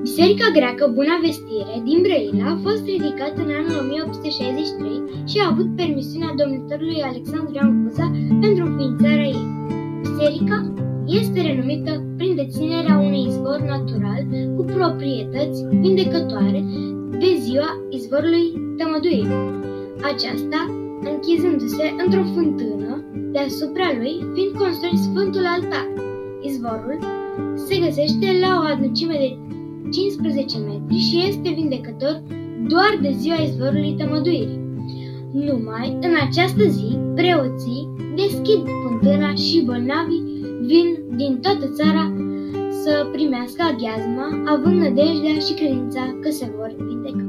Biserica greacă Buna Vestire din Brăila a fost ridicată în anul 1863 și a avut permisiunea domnitorului Alexandru Ioan Cuza pentru înființarea ei. Biserica este renumită prin deținerea unui izvor natural cu proprietăți vindecătoare de ziua izvorului tămăduirii. Aceasta închizându-se într-o fântână, deasupra lui fiind construit Sfântul Altar. Izvorul se găsește la o adâncime de 15 metri și este vindecător doar de ziua izvorului tămăduirii. Numai în această zi, preoții deschid fântâna și bolnavii vin din toată țara să primească aghiazma, având nădejdea și credința că se vor vindeca.